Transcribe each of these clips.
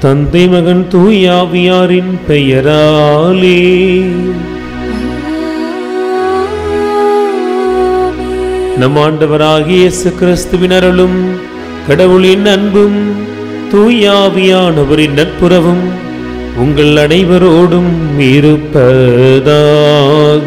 தந்தை மகன் தூய ஆவியாரின் பெயராலே. நம் ஆண்டவராகிய இயேசு கிறிஸ்துவின் அருளும் கடவுளின் அன்பும் தூய ஆவியானவரின் நட்புறவும் உங்கள் அனைவரோடும் இருப்பதாக.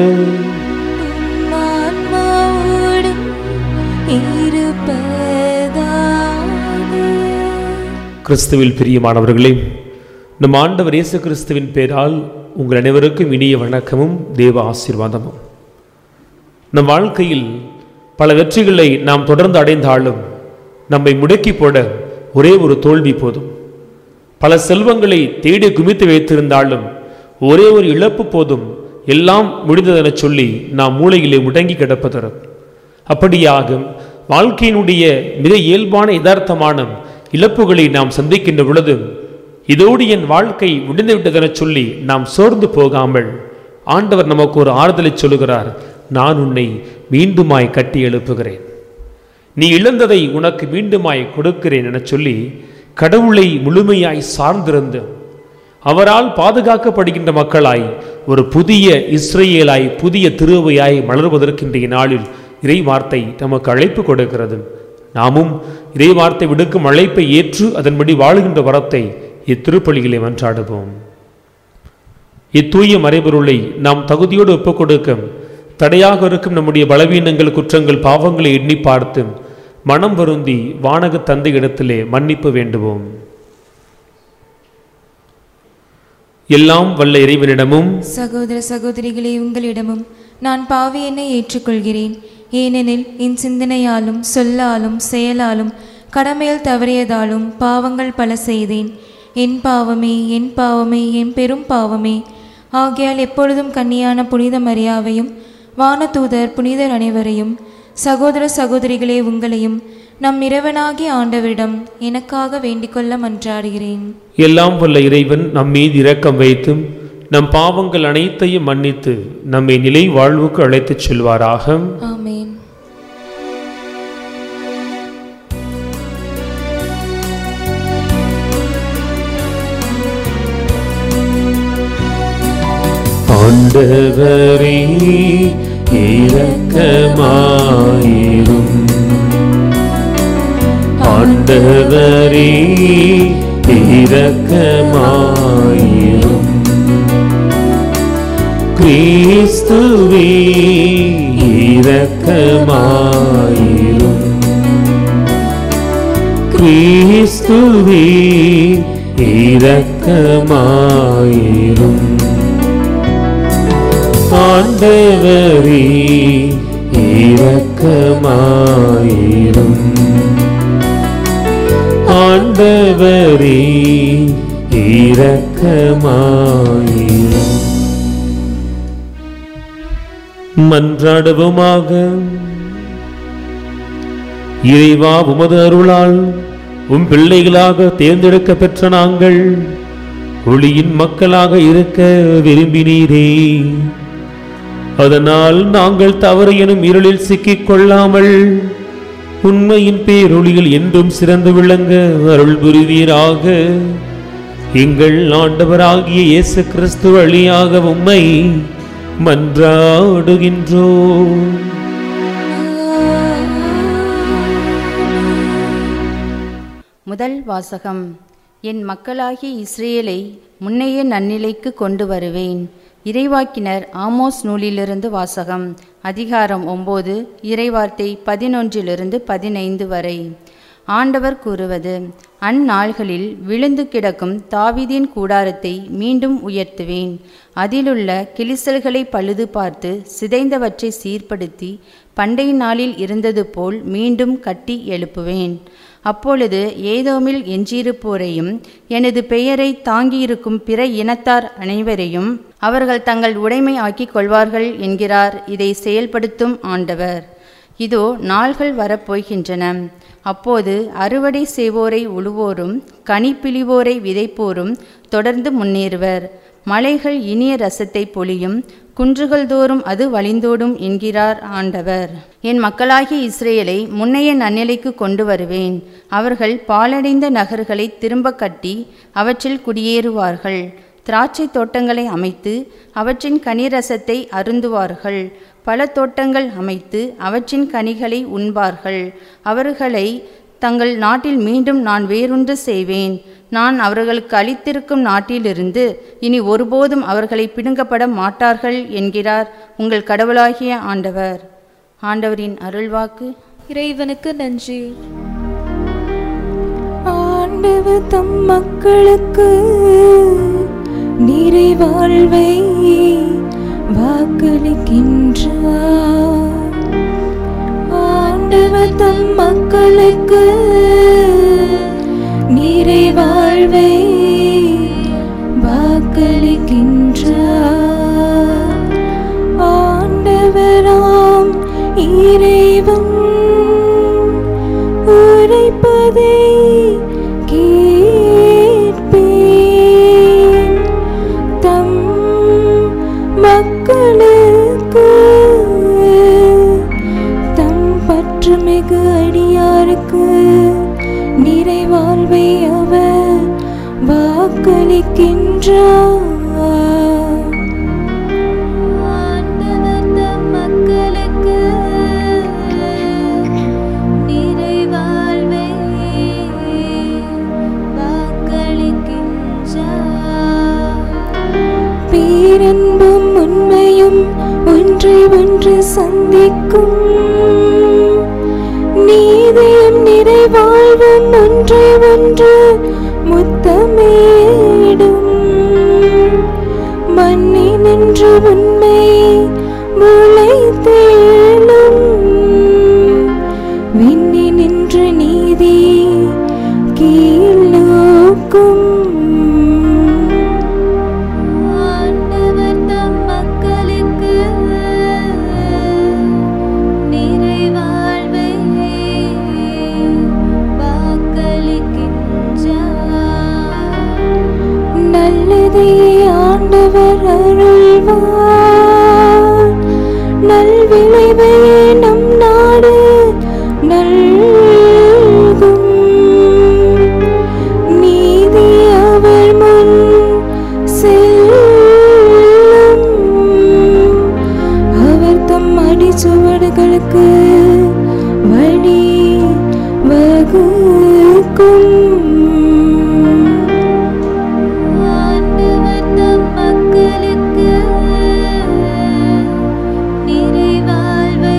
கிறிஸ்துவில் பிரியமானவர்களே, நம் ஆண்டவர் இயேசு கிறிஸ்துவின் பெயரால் உங்கள் அனைவருக்கும் இனிய வணக்கமும் தேவ ஆசீர்வாதமும். நம் வாழ்க்கையில் பல வெற்றிகளை நாம் தொடர்ந்து அடைந்தாலும் நம்மை முடக்கி போட ஒரே ஒரு தோல்வி போதும். பல செல்வங்களை தேடி குமித்து வைத்திருந்தாலும் ஒரே ஒரு இழப்பு போதும் எல்லாம் முடிந்ததென சொல்லி நாம் மூளையிலே முடங்கி கிடப்பதற்கு. அப்படியாக வாழ்க்கையினுடைய மிக இயல்பான யதார்த்தமான இழப்புகளை நாம் சந்திக்கின்ற பொழுது இதோடு என் வாழ்க்கை முடிந்துவிட்டதென சொல்லி நாம் சோர்ந்து போகாமல் ஆண்டவர் நமக்கு ஒரு ஆறுதலை சொல்லுகிறார். நான் உன்னை மீண்டுமாய் கட்டி எழுப்புகிறேன், நீ இழந்ததை உனக்கு மீண்டுமாய் கொடுக்கிறேன் என சொல்லி கடவுளை முழுமையாய் சார்ந்திருந்து அவரால் பாதுகாக்கப்படுகின்ற மக்களாய் ஒரு புதிய இஸ்ரேலாய் புதிய திருவையாய் மலர்வதற்கின்ற நாளில் இறை வார்த்தை நமக்கு அழைப்பு கொடுக்கிறது. நாமும் இறை வார்த்தை விடுக்கும் அழைப்பை ஏற்று அதன்படி வாழுகின்ற வரத்தை இத்திருப்பலிகளை மன்றாடுவோம். இத்தூய மறைபொருளை நாம் தகுதியோடு ஒப்புக் கொடுக்க தடையாக இருக்கும் நம்முடைய பலவீனங்கள், குற்றங்கள், பாவங்களை எண்ணி பார்த்து மனம் வருந்தி வானக தந்தை இடத்திலே மன்னிப்பு வேண்டுவோம். எல்லாம் வல்ல இறைவனிடமும் சகோதர சகோதரிகளே உங்களிடமும் நான் பாவி என்னை ஏற்றுக்கொள்கிறேன். ஏனெனில் என் சிந்தனையாலும் சொல்லாலும் செயலாலும் கடமையில் தவறியதாலும் பாவங்கள் பல செய்தேன். என் பாவமே என் பாவமே என் பெரும் பாவமே. ஆகையால் எப்பொழுதும் கன்னியான புனித மரியாவையும் வானதூதர் புனிதர் அனைவரையும் சகோதர சகோதரிகளே உங்களையும் நம் இறைவனாகிய ஆண்டவரிடம் எனக்காக வேண்டிக்கொள்ள மன்றாடுகிறேன். எல்லாம் வல்ல இறைவன் நம் மீது இரக்கம் வைத்தும் நம் பாவங்கள் அனைத்தையும் மன்னித்து நம்மை நிலை வாழ்வுக்கு அழைத்துச் செல்வாராக. ஆமென். ஆண்டவரே இரக்கமாயிரும், ஆண்டவரே இரக்கமாயிரும், கிறிஸ்துவே இரக்கமாயிரும், கிறிஸ்துவே இரக்கமாயிரும், ஆண்டவரே இரக்கமாயிரும், ஆண்டவரே இரக்கமாயிரும். மன்றாடுவோமாக. இறைவா, உமது அருளால் உம் பிள்ளைகளாக தேர்ந்தெடுக்க பெற்ற நாங்கள் ஒளியின் மக்களாக இருக்க விரும்பினீரே. அதனால் நாங்கள் தவறு எனும் இருளில் சிக்கிக் கொள்ளாமல் உண்மையின் பேரொளியில் என்றும் சிறந்து விளங்க அருள் புரிவீராக. எங்கள் ஆண்டவராகிய இயேசு கிறிஸ்து வழியாக உம்மை மன்றாடுகின்றோம். முதல் வாசகம். என் மக்களாகிய இஸ்ரேலை முன்னைய நன்னிலைக்கு கொண்டு வருவேன். இறைவாக்கினர் ஆமோஸ் நூலிலிருந்து வாசகம். அதிகாரம் 9, இறைவார்த்தை 11-15 வரை. ஆண்டவர் கூறுவது: அந்நாள்களில் விழுந்து கிடக்கும் தாவீதின் கூடாரத்தை மீண்டும் உயர்த்துவேன். அதிலுள்ள கிளிசல்களை பழுது பார்த்து சிதைந்தவற்றை சீர்படுத்தி பண்டை நாளில் இருந்தது போல் மீண்டும் கட்டி எழுப்புவேன். அப்பொழுது ஏதோமில் எஞ்சியிருப்போரையும் எனது பெயரை தாங்கியிருக்கும் பிற இனத்தார் அனைவரையும் அவர்கள் தங்கள் உடைமை ஆக்கிக் கொள்வார்கள் என்கிறார் இதை செயல்படுத்தும் ஆண்டவர். இதோ நாள்கள் வரப்போகின்றன. அப்போது அறுவடை செய்வோரை உழுவோரும் கனி பிழிவோரை விதைப்போரும் தொடர்ந்து முன்னேறுவர். மலைகள் இனிய ரசத்தை பொழியும், குன்றுகள் தோறும் அது வழிந்தோடும் என்கிறார் ஆண்டவர். என் மக்களாகிய இஸ்ரேலை முன்னைய நன்னிலைக்கு கொண்டு வருவேன். அவர்கள் பாழடைந்த நகர்களை திரும்ப கட்டி அவற்றில் குடியேறுவார்கள். திராட்சை தோட்டங்களை அமைத்து அவற்றின் கனிரசத்தை அருந்துவார்கள். பல தோட்டங்கள் அமைத்து அவற்றின் கனிகளை உண்பார்கள். அவர்களை தங்கள் நாட்டில் மீண்டும் நான் வேரூன்று செய்வேன். நான் அவர்களுக்கு அளித்திருக்கும் நாட்டிலிருந்து இனி ஒருபோதும் அவர்களை பிடுங்கப்பட மாட்டார்கள் என்கிறார் உங்கள் கடவுளாகிய ஆண்டவர். ஆண்டவரின் அருள்வாக்கு. இறைவனுக்கு நன்றி. ஆண்டவர் தம் மக்களுக்கு நிறைவாழ்வை வாக்களிக்கின்றார். ஆண்டவர் தம் மக்களுக்கு நிறைவாழ்வை வாக்களிக்கின்றார். ஆண்டவராம் இறைவன் உரைப்பதை கேட்பேன். தம் மக்களுக்கு தம் பற்றுமிகு அடியாருக்கு நிறைவாழ்வை அவர் வாக்களிக்கின்றார். ஆண்டவர் தம் மக்களுக்கு நிறைவாழ்வை வாக்களிக்கின்றார். பேரன்பும் உண்மையும் ஒன்றை ஒன்று சந்திக்கும். நீதியும் நிறைவாழ்வும் ஒன்றை ஒன்று முத்தமிடும். மண்ணினின்று உண்மை முளைத்தேழும். விண்ணினின்று நீதி கீழ் நோக்கும். ஆண்டவர் தம் மக்களுக்கு நிறைவாழ்வை வாக்களிக்கின்றார். நல்லதையே ஆண்டவர் அருள்வார். நல்விளைவையே நம் நாடு நல்கும். நீதி அவர் முன் செல்லும். அவர் தம் அடிச்சுவடுகளுக்கு வழி வகுக்கும். ஆண்டவர் தம் மக்களுக்கு நிறைவாழ்வை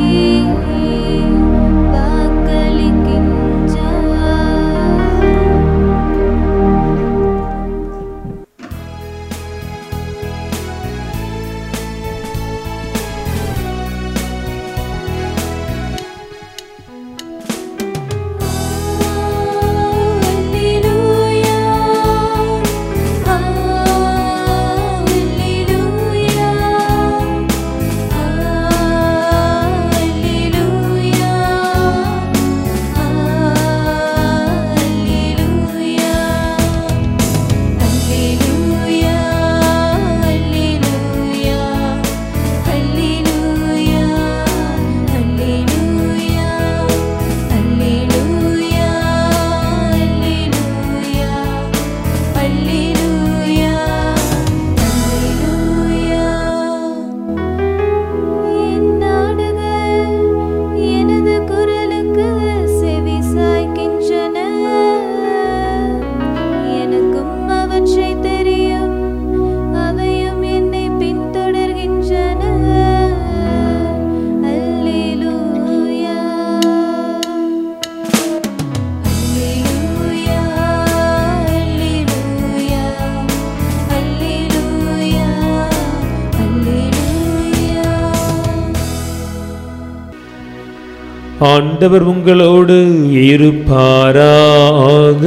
ஆண்டவர் உங்களோடு இருப்பாராக.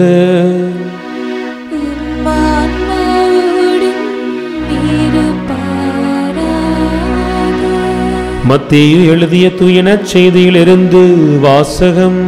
மத்தேயு எழுதிய தூய நற்செய்தியிலிருந்து வாசகம்.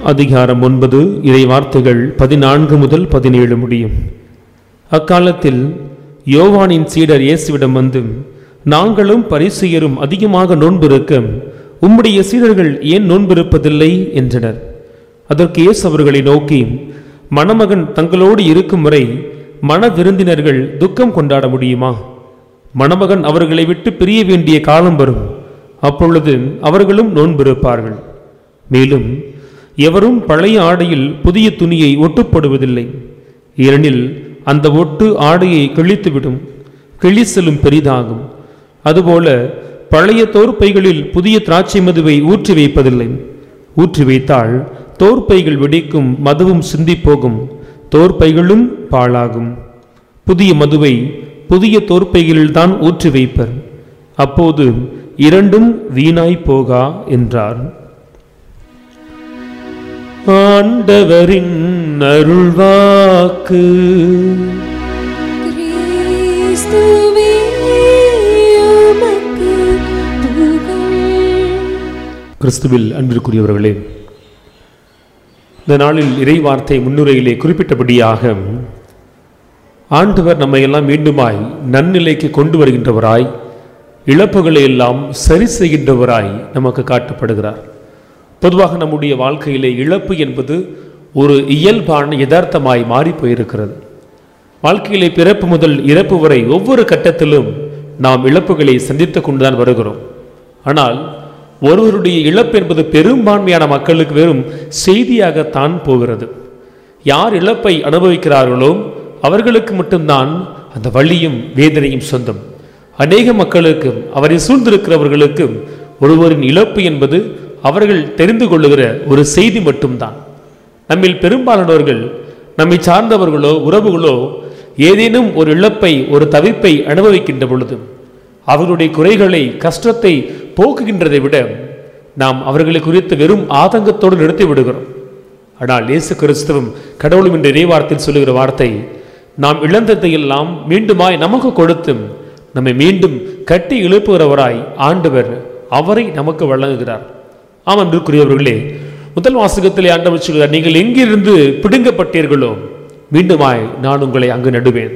அதிகாரம் 9 இறை வார்த்தைகள் 14 முதல் 17 முடியும். அக்காலத்தில் யோவானின் சீடர் இயேசுவிடம் வந்து, நாங்களும் பரிசேயரும் அதிகமாக நோன்பிருக்க உம்முடைய சீடர்கள் ஏன் நோன்பிருப்பதில்லை என்றனர். அதற்கு இயேசு அவர்களை நோக்கி, மணமகன் தங்களோடு இருக்கும் வரை மண விருந்தினர்கள் துக்கம் கொண்டாட முடியுமா? மணமகன் அவர்களை விட்டு பிரிய வேண்டிய காலம் வரும், அப்பொழுது அவர்களும் நோன்பிருப்பார்கள். மேலும் எவரும் பழைய ஆடையில் புதிய துணியை ஒட்டுப்படுவதில்லை, ஏனெனில் அந்த ஒட்டு ஆடையை கிழித்துவிடும், கிழிசலும் பெரிதாகும். அதுபோல பழைய தோற்பைகளில் புதிய திராட்சை மதுவை ஊற்றி வைப்பதில்லை. ஊற்றி வைத்தால் தோற்பைகள் வெடிக்கும், மதுவும் சிந்தி போகும், தோற்பைகளும் பாழாகும். புதிய மதுவை புதிய தோற்பைகளில்தான் ஊற்றி வைப்பர், அப்போது இரண்டும் வீணாய் போகா என்றார். ஆண்டவரின் அருள்வாக்கு. கிறிஸ்துவே உமக்கு புகழ். கிறிஸ்துவில் அன்பிற்குரியவர்களே, இந்த நாளில் இறைவார்த்தை முன்னுரையிலே குறிப்பிட்டபடியாக ஆண்டவர் நம்மை எல்லாம் மீண்டுமாய் நன்னிலைக்கு கொண்டு வருகின்றவராய், இழப்புகளை எல்லாம் சரி செய்கின்றவராய் நமக்கு காட்டப்படுகிறார். பொதுவாக நம்முடைய வாழ்க்கையிலே இழப்பு என்பது ஒரு இயல்பான யதார்த்தமாய் மாறி போயிருக்கிறது. வாழ்க்கையிலே பிறப்பு முதல் இறப்பு வரை ஒவ்வொரு கட்டத்திலும் நாம் இழப்புகளை சந்தித்து கொண்டுதான் வருகிறோம். ஆனால் ஒருவருடைய இழப்பு என்பது பெரும்பான்மையான மக்களுக்கு வெறும் செய்தியாகத்தான் போகிறது. யார் இழப்பை அனுபவிக்கிறார்களோ அவர்களுக்கு மட்டும்தான் அந்த வலியும் வேதனையும் சொந்தம். அநேக மக்களுக்கு, அவரை சூழ்ந்திருக்கிறவர்களுக்கு ஒருவரின் இழப்பு என்பது அவர்கள் தெரிந்து கொள்ளுகிற ஒரு செய்தி மட்டும்தான். நம்மில் பெரும்பாலானவர்கள், நம்மை சார்ந்தவர்களோ உறவுகளோ ஏதேனும் ஒரு இழப்பை, ஒரு தவிப்பை அனுபவிக்கின்ற பொழுது அவர்களுடைய குறைகளை, கஷ்டத்தை போக்குகின்றதை விட நாம் அவர்களை குறித்து வெறும் ஆதங்கத்தோடு நிறுத்தி விடுகிறோம். ஆனால் இயேசு கிறிஸ்துவும் கடவுளும் என்ற இறைவார்த்தையில் சொல்லுகிற வார்த்தை, நாம் இழந்ததையெல்லாம் மீண்டுமாய் நமக்கு கொடுத்து நம்மை மீண்டும் கட்டி எழுப்புகிறவராய் ஆண்டவர் அவரை நமக்கு வழங்குகிறார். ஆம் அன்பிற்குரியவர்களே, முதல் வாசகத்திலே ஆண்டவர் சொல்கிறார், நீங்கள் எங்கிருந்து பிடுங்கப்பட்டீர்களோ மீண்டுமாய் நான் உங்களை அங்கு நடுவேன்.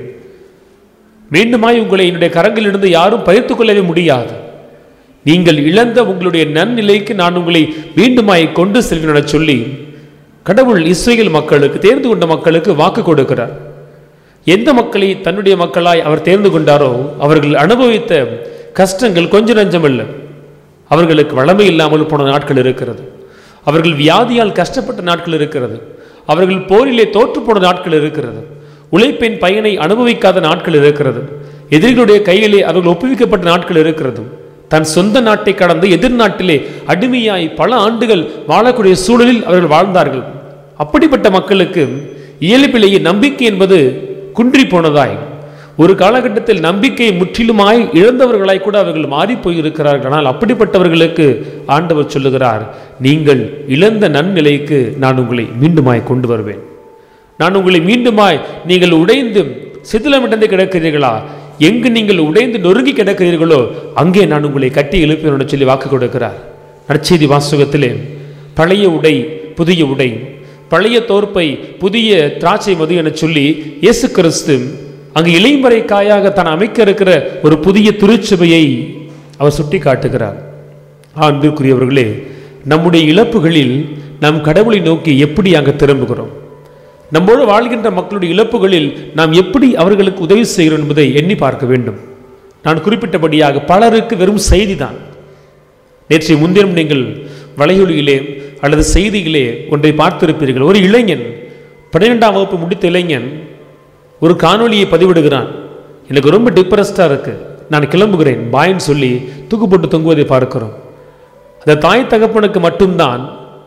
மீண்டுமாய் உங்களை என்னுடைய கரங்களிலிருந்து யாரும் பறித்துக் கொள்ளவே முடியாது. நீங்கள் இழந்த உங்களுடைய நன்னிலைக்கு நான் உங்களை மீண்டுமாய் கொண்டு செல்வேன் என சொல்லி கடவுள் இஸ்ரேல் மக்களுக்கு, தேர்ந்து கொண்ட மக்களுக்கு வாக்கு கொடுக்கிறார். எந்த மக்களை தன்னுடைய மக்களாய் அவர் தேர்ந்து கொண்டாரோ அவர்கள் அனுபவித்த கஷ்டங்கள் கொஞ்ச நஞ்சமல்ல. அவர்களுக்கு வளமை இல்லாமல் போன நாட்கள் இருக்கிறது, அவர்கள் வியாதியால் கஷ்டப்பட்ட நாட்கள் இருக்கிறது, அவர்கள் போரிலே தோற்று போன நாட்கள் இருக்கிறது, உழைப்பின் பயனை அனுபவிக்காத நாட்கள் இருக்கிறது, எதிரிகளுடைய கையிலே அவர்கள் ஒப்புவிக்கப்பட்ட நாட்கள் இருக்கிறது, தன் சொந்த நாட்டை கடந்து எதிர்நாட்டிலே அடிமையாய் பல ஆண்டுகள் வாழக்கூடிய சூழலில் அவர்கள் வாழ்ந்தார்கள். அப்படிப்பட்ட மக்களுக்கு இயல்பிலேயே நம்பிக்கை என்பது குன்றி போனதாய், ஒரு காலகட்டத்தில் நம்பிக்கையை முற்றிலுமாய் இழந்தவர்களாய் கூட அவர்கள் மாறி போயிருக்கிறார்கள். ஆனால் அப்படிப்பட்டவர்களுக்கு ஆண்டவர் சொல்லுகிறார், நீங்கள் இழந்த நன்னிலைக்கு நான் உங்களை மீண்டுமாய் கொண்டு வருவேன். நான் உங்களை மீண்டுமாய், நீங்கள் உடைந்து சிதிலமிடந்து கிடக்கிறீர்களா, எங்கு நீங்கள் உடைந்து நொறுங்கி கிடக்கிறீர்களோ அங்கே நான் உங்களை கட்டி எழுப்பேன் சொல்லி வாக்கு கொடுக்கிறார். நற்செய்தி வாசகத்திலே பழைய உடை புதிய உடை, பழைய தோற்பை புதிய திராட்சை மது என சொல்லி இயேசு கிறிஸ்து அங்கு இளைமறை காயாக தான் அமைக்க இருக்கிற ஒரு புதிய திருச்சபையை அவர் சுட்டி காட்டுகிறார். அன்பிற்குரியவர்களே, நம்முடைய இழப்புகளில் நாம் கடவுளை நோக்கி எப்படி அங்கு திரும்புகிறோம், நம்மோடு வாழ்கின்ற மக்களுடைய இழப்புகளில் நாம் எப்படி அவர்களுக்கு உதவி செய்கிறோம் என்பதை எண்ணி பார்க்க வேண்டும். நான் குறிப்பிட்டபடியாக பலருக்கு வெறும் செய்தி தான். நேற்றைய முன்தினம் நீங்கள் வலையொலியிலே அல்லது செய்தியிலே ஒன்றை பார்த்திருப்பீர்கள். ஒரு இளைஞன், 12ஆம் வகுப்பு முடித்த இளைஞன் ஒரு காணொலியை பதிவிடுகிறான். எனக்கு ரொம்ப டிப்ரெஸ்டாக இருக்கு, நான் கிளம்புகிறேன் பாயின்னு சொல்லி தூக்கு போட்டு தொங்குவதை பார்க்கிறோம். அந்த தாய் தகப்பனுக்கு மட்டும்தான்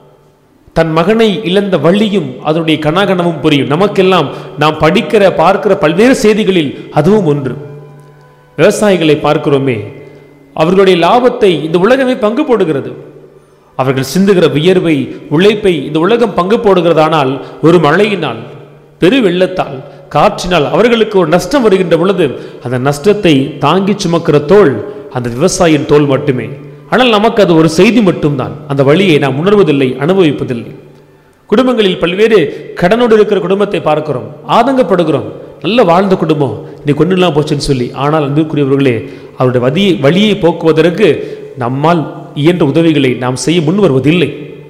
தன் மகனை இழந்த வள்ளியும் அதனுடைய கனாகனமும் புரியும். நமக்கெல்லாம் நாம் படிக்கிற பார்க்கிற பல்வேறு செய்திகளில் அதுவும் ஒன்று. விவசாயிகளை பார்க்கிறோமே, அவர்களுடைய லாபத்தை இந்த உலகமே பங்கு போடுகிறது. அவர்கள் சிந்துகிற வியர்வை, உழைப்பை இந்த உலகம் பங்கு போடுகிறதானால் ஒரு மழையினால், பெரு வெள்ளத்தால், காற்றினால் அவர்களுக்கு ஒரு நஷ்டம் வருகின்ற பொழுது அந்த நஷ்டத்தை தாங்கி சுமக்கிற தோல் அந்த விவசாயியின் தோல் மட்டுமே. ஆனால் நமக்கு அது ஒரு செய்தி மட்டும்தான். அந்த வழியை நாம் உணர்வதில்லை, அனுபவிப்பதில்லை. குடும்பங்களில் பல்வேறு கடனோடு இருக்கிற குடும்பத்தை பார்க்கிறோம், ஆதங்கப்படுகிறோம். நல்ல வாழ்ந்த குடும்பம் இன்னைக்கு ஒன்றுலாம் போச்சுன்னு சொல்லி. ஆனால் அன்புக்குரியவர்களே, அவருடைய வழியை போக்குவதற்கு நம்மால் இயன்ற உதவிகளை நாம் செய்ய முன் வருவதில்லை.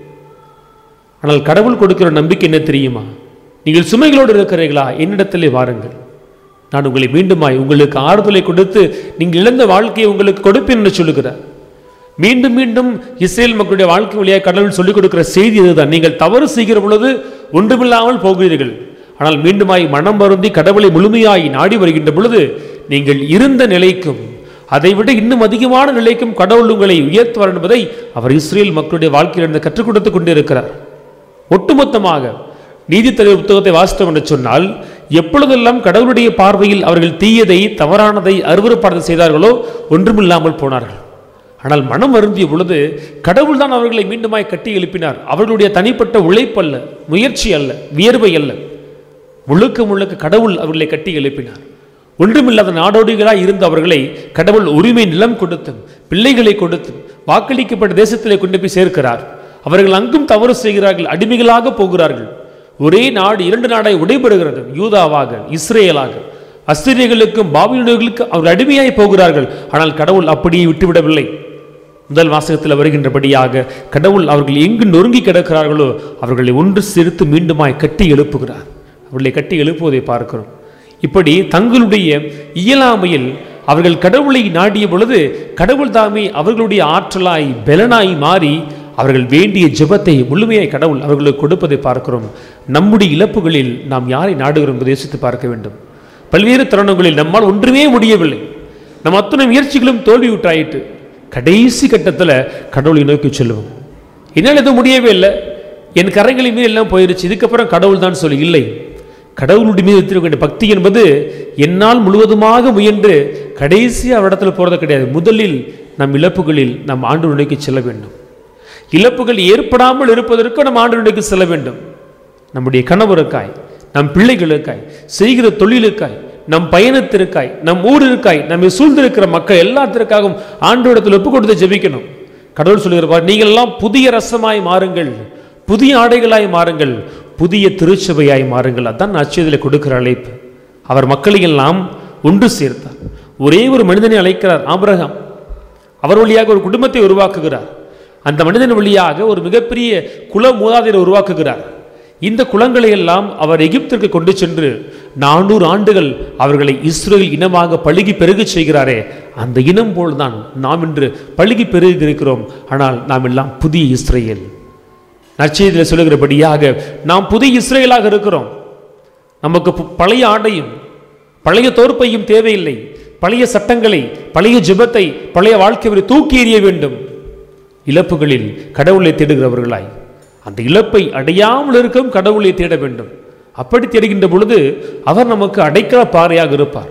ஆனால் கடவுள் கொடுக்கிற நம்பிக்கை என்ன தெரியுமா? நீங்கள் சுமைகளோடு இருக்கிறீர்களா? என்னிடத்திலே வாருங்கள், நான் உங்களை மீண்டுமாய் உங்களுக்கு ஆறுதலை கொடுத்து நீங்கள் இழந்த வாழ்க்கையை உங்களுக்கு கொடுப்பேன் என்று சொல்லுகிறார். மீண்டும் மீண்டும் இஸ்ரேல் மக்களுடைய வாழ்க்கை வழியாக கடவுள் சொல்லிக் கொடுக்கிற செய்தி இதுதான். நீங்கள் தவறு செய்கிற பொழுது ஒன்றுமில்லாமல் போகிறீர்கள், ஆனால் மீண்டுமாய் மனம் வருந்தி கடவுளை முழுமையாய் நாடி வருகின்ற பொழுது நீங்கள் இருந்த நிலைக்கும் அதைவிட இன்னும் அதிகமான நிலைக்கும் கடவுள் உங்களை உயர்த்துவார் என்பதை அவர் இஸ்ரேல் மக்களுடைய வாழ்க்கையிலிருந்து கற்றுக் கொடுத்து கொண்டிருக்கிறார். ஒட்டுமொத்தமாக நீதித்தலைவர் புத்தகத்தை வாசித்தோம் என்று சொன்னால், எப்பொழுதெல்லாம் கடவுளுடைய பார்வையில் அவர்கள் தீயதை, தவறானதை, அருவருப்பானதை செய்தார்களோ ஒன்றுமில்லாமல் போனார்கள். ஆனால் மனம் வருந்திய பொழுது கடவுள் தான் அவர்களை மீண்டுமாய் கட்டி எழுப்பினார். அவர்களுடைய தனிப்பட்ட உழைப்பல்ல, முயற்சி அல்ல, வியர்வை அல்ல, முழுக்க முழுக்க கடவுள் அவர்களை கட்டி எழுப்பினார். ஒன்றுமில்லாத நாடோடிகளாய் இருந்த அவர்களை கடவுள் உரிமை நிலம் கொடுத்தும் பிள்ளைகளை கொடுத்தும் வாக்களிக்கப்பட்ட தேசத்திலே கொண்டு போய் சேர்க்கிறார். அவர்கள் அங்கும் தவறு செய்கிறார்கள், அடிமைகளாக போகிறார்கள். ஒரே நாடு 2 நாடாய் உடைபடுகிறது, யூதாவாக இஸ்ரேலாக. அஸ்திரியர்களுக்கும் பாபிலோனியர்களுக்கும் அவர்கள் அடிமையாய் போகிறார்கள். ஆனால் கடவுள் அப்படியே விட்டுவிடவில்லை. முதல் வாசகத்தில் வருகின்றபடியாக கடவுள் அவர்கள் எங்கு நொறுங்கி கிடக்கிறார்களோ அவர்களை ஒன்று சேர்த்து மீண்டுமாய் கட்டி எழுப்புகிறார். அவர்களை கட்டி எழுப்புவதை பார்க்கிறோம். இப்படி தங்களுடைய இயலாமையில் அவர்கள் கடவுளை நாடிய பொழுது கடவுள் தாமே அவர்களுடைய ஆற்றலாய் பலனாய் மாறி அவர்கள் வேண்டிய ஜெபத்தை முழுமையாய் கடவுள் அவர்களுக்கு கொடுப்பதை பார்க்கிறோம். நம்முடைய இழப்புகளில் நாம் யாரை நாடுகிறோம் என்பதை யோசித்து பார்க்க வேண்டும். பல்வேறு தருணங்களில் நம்மால் ஒன்றுமே முடியவில்லை, நம் அத்தனை முயற்சிகளும் தோல்வியுற்றாயிட்டு கடைசி கட்டத்தில் கடவுளை நோக்கி சொல்லுவோம், என்னால் எதுவும் முடியவே இல்லை, என் கரைகளின் மீது எல்லாம் போயிருச்சு, இதுக்கப்புறம் கடவுள் தான் சொல்லி. இல்லை, கடவுளுடைய மீது வைத்திருக்க வேண்டிய பக்தி என்பது என்னால் முழுவதுமாக முயன்று கடைசியாக இடத்துல போகிறது கிடையாது. முதலில் நம் இழப்புகளில் நம் ஆண்டவரை நோக்கி செல்ல வேண்டும். இழப்புகள் ஏற்படாமல் இருப்பதற்கு நம் ஆண்டவரை நோக்கி செல்ல வேண்டும். நம்முடைய கணவருக்காய், நம் பிள்ளைகளுக்காய், செய்கிற தொழிலுக்காய், நம் பயணத்திற்காய், நம் ஊருக்காய், நம்மை சூழ்ந்திருக்கிற மக்கள் எல்லாத்திற்காகவும் ஆண்டவரிடத்தில் ஒப்பு கொடுத்து ஜெபிக்கணும். கடவுள் சொல்லுகிறார், நீங்கள் எல்லாம் புதிய ரசமாய் மாறுங்கள், புதிய ஆடைகளாய் மாறுங்கள், புதிய திருச்சபையாய் மாறுங்கள். அதான் நற்செய்தியிலே கொடுக்கிற அழைப்பு. அவர் மக்களை எல்லாம் ஒன்று சேர்த்தார். ஒரே ஒரு மனிதனை அழைக்கிறார், ஆபிரகாம். அவர் வழியாக ஒரு குடும்பத்தை உருவாக்குகிறார். அந்த மனிதன் வழியாக ஒரு மிகப்பெரிய குல மூதாதையரை உருவாக்குகிறார். இந்த குலங்களை எல்லாம் அவர் எகிப்திற்கு கொண்டு சென்று 400 ஆண்டுகள் அவர்களை இஸ்ரேல் இனமாக பழுகி பெருக செய்கிறாரே, அந்த இனம் போல்தான் நாம் இன்று பழுகி பெருகி இருக்கிறோம். ஆனால் நாம் எல்லாம் புதிய இஸ்ரேல். நற்செய்தியில் சொல்லுகிறபடியாக நாம் புதிய இஸ்ரேலாக இருக்கிறோம். நமக்கு பழைய ஆடையும் பழைய தோற்பையும் தேவையில்லை. பழைய சட்டங்களை, பழைய ஜெபத்தை, பழைய வாழ்க்கையை தூக்கி எறிய வேண்டும். இழப்புகளில் கடவுளை தேடுகிறவர்களாய் அந்த இழப்பை அடையாமல் இருக்கும் கடவுளை தேட வேண்டும். அப்படி தேடுகின்ற பொழுது அவர் நமக்கு அடைக்கல பாறையாக இருப்பார்.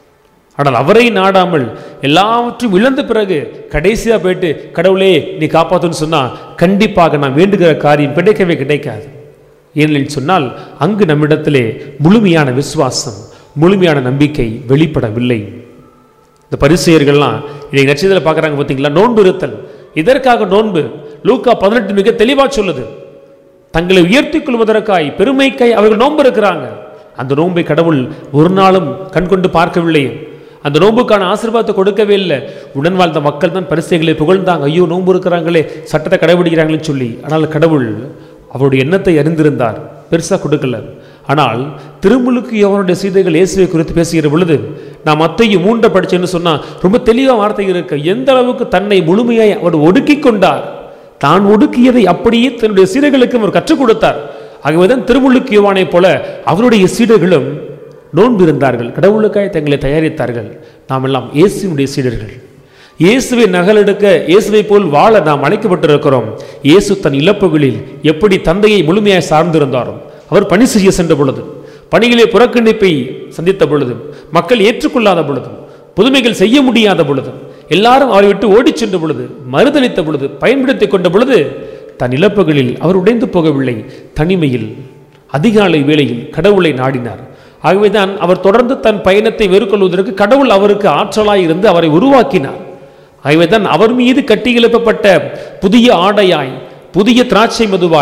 ஆனால் அவரை நாடாமல் எல்லாவற்றையும் இழந்த பிறகு கடைசியாக போயிட்டு கடவுளே நீ காப்பாற்றுன்னு சொன்னால் கண்டிப்பாக நாம் வேண்டுகிற காரியம் கிடைக்கவே கிடைக்காது. ஏனெனில் சொன்னால் அங்கு நம்மிடத்திலே முழுமையான விசுவாசம், முழுமையான நம்பிக்கை வெளிப்படவில்லை. இந்த பரிசேயர்கள்லாம் இதை நட்சத்திரத்தில் பார்க்குறாங்க பார்த்தீங்களா, நோன்பு இருத்தல். இதற்காக நோன்பு லூக்கா 18 மிக தெளிவாக சொல்லுது. தங்களை உயர்த்திக் கொள்வதற்காய், பெருமைக்காய் அவர்கள் நோன்பு இருக்கிறாங்க. அந்த நோன்பை கடவுள் ஒரு நாளும் கண்கொண்டு பார்க்கவில்லை. அந்த நோன்புக்கான ஆசீர்வாதத்தை கொடுக்கவே இல்லை. உடன் வாழ்ந்த மக்கள் தான் பரிசேயர்களை புகழ்ந்தாங்க, ஐயோ நோன்பு இருக்கிறாங்களே, சட்டத்தை கடைபிடிக்கிறாங்களேன்னு சொல்லி. ஆனால் கடவுள் அவருடைய எண்ணத்தை அறிந்திருந்தார், பெருசாக கொடுக்கல. ஆனால் திருமுழுக்கு யோவானுடைய சீதைகள் இயேசுவை குறித்து பேசுகிற பொழுது நான் மத்தேயு 3 படிச்சேன்னு சொன்னால் ரொம்ப தெளிவாக வார்த்தை இருக்கு. எந்த அளவுக்கு தன்னை முழுமையாய் அவர் ஒடுக்கி கொண்டார், தான் ஒடுக்கியதை அப்படியே தன்னுடைய சீடர்களுக்கு அவர் கற்றுக் கொடுத்தார். ஆகவேதான் திருமுழுக்கு யோவானை போல அவருடைய சீடர்களும் நோன்பு இருந்தார்கள், கடவுளுக்காய் தங்களை தயாரித்தார்கள். நாம் எல்லாம் இயேசுவினுடைய சீடர்கள். இயேசுவை நகலெடுக்க, இயேசுவை போல் வாழ நாம் அழைக்கப்பட்டிருக்கிறோம். இயேசு தன் இழப்புகளில் எப்படி தந்தையை முழுமையாய் சார்ந்திருந்தாரோ, அவர் பணி செய்ய சென்ற பொழுது, பணிகளே புறக்கணிப்பை சந்தித்த பொழுதும், மக்கள் ஏற்றுக்கொள்ளாத பொழுதும், புதுமைகள் செய்ய முடியாத பொழுதும், எல்லாரும் அவரை விட்டு ஓடிச் சென்ற பொழுது, மறுதளித்த பொழுது, பயன்படுத்திக் கொண்ட பொழுது தன் இழப்புகளில் அவர் உடைந்து போகவில்லை. தனிமையில் அதிகாலை வேளையில் கடவுளை நாடினார். ஆகவேதான் அவர் தொடர்ந்து தன் பயணத்தை மேற்கொள்வதற்கு கடவுள் அவருக்கு ஆற்றலாய் இருந்து அவரை உருவாக்கினார். ஆகவேதான் அவர் மீது கட்டி எழுப்பப்பட்ட புதிய ஆடையாய், புதிய திராட்சை மதுவாய்,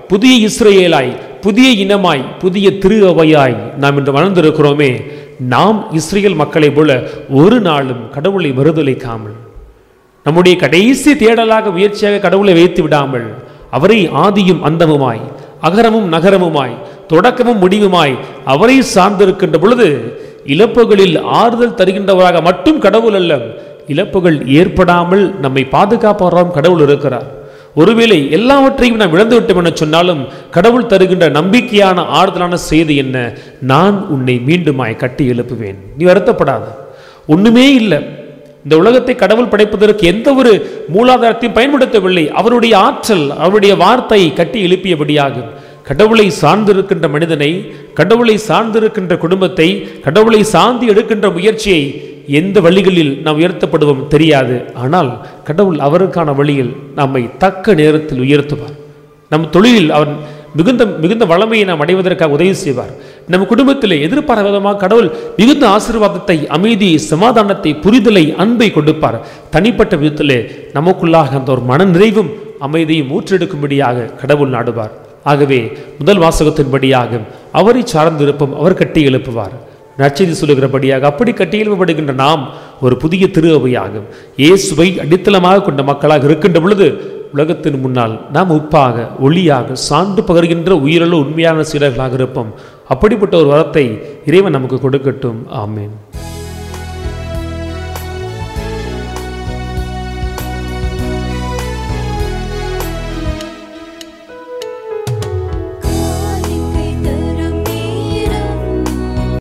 புதிய இஸ்ரவேலாய், புதிய இனமாய், புதிய திரு அவையாய் நாம் இன்று வளர்ந்திருக்கிறோமே. நாம் இஸ்ரேல் மக்களை போல ஒரு நாளும் கடவுளை மறுதலிக்காமல், நம்முடைய கடைசி தேடலாக முயற்சியாக கடவுளை வைத்து விடாமல், அவரை ஆதியும் அந்தமுமாய், அகரமும் நகரமுமாய், தொடக்கமும் முடிவுமாய் அவரை சார்ந்திருக்கின்ற பொழுது இழப்புகளில் ஆறுதல் தருகின்றவராக மட்டும் கடவுள் அல்ல, இழப்புகள் ஏற்படாமல் நம்மை பாதுகாப்பவராகவும் கடவுள் இருக்கிறார். ஒருவேளை எல்லாவற்றையும் நாம் இழந்து விட்டோம் என சொன்னாலும் கடவுள் தருகின்ற நம்பிக்கையான ஆறுதலான செய்தி என்ன? நான் உன்னை மீண்டுமாய் கட்டி எழுப்புவேன், நீ வருத்தப்படாத. ஒண்ணுமே இல்லை, இந்த உலகத்தை கடவுள் படைப்பதற்கு எந்த ஒரு மூலாதாரத்தையும் பயன்படுத்தவில்லை. அவருடைய ஆற்றல், அவருடைய வார்த்தையை கட்டி எழுப்பியபடியாகும். கடவுளை சார்ந்திருக்கின்ற மனிதனை, கடவுளை சார்ந்திருக்கின்ற குடும்பத்தை, கடவுளை சார்ந்து எடுக்கின்ற முயற்சியை எந்த வழிகளில் நாம் உயர்த்தப்படுவோம் தெரியாது. ஆனால் கடவுள் அவருக்கான வழியில் நம்மை தக்க நேரத்தில் உயர்த்துவார். நம் தொழிலில் அவர் மிகுந்த வளமையை நாம் அடைவதற்காக உதவி செய்வார். நம் குடும்பத்தில் எதிர்பாராத விதமாக கடவுள் மிகுந்த ஆசீர்வாதத்தை, அமைதி, சமாதானத்தை, புரிதலை, அன்பை கொடுப்பார். தனிப்பட்ட விதத்திலே நமக்குள்ளாக அந்த ஒரு மன நிறைவும் அமைதியும் ஊற்றெடுக்கும்படியாக கடவுள் நாடுவார். ஆகவே முதல் வாசகத்தின்படியாக அவரை சார்ந்திருப்போம், அவர் கட்டி எழுப்புவார். நற்செய்தி சொல்லுகிறபடியாக அப்படி கட்டி எழுப்பப்படுகின்ற நாம் ஒரு புதிய திரு அவையாகும். இயேசுவை அடித்தளமாக கொண்ட மக்களாக இருக்கின்ற பொழுது உலகத்தின் முன்னால் நாம் உப்பாக, ஒளியாக, சான்று பகர்கின்ற உயிரிழந்த உண்மையான சீடர்களாக இருப்போம். அப்படிப்பட்ட ஒரு வரத்தை இறைவன் நமக்கு கொடுக்கட்டும். ஆமேன்.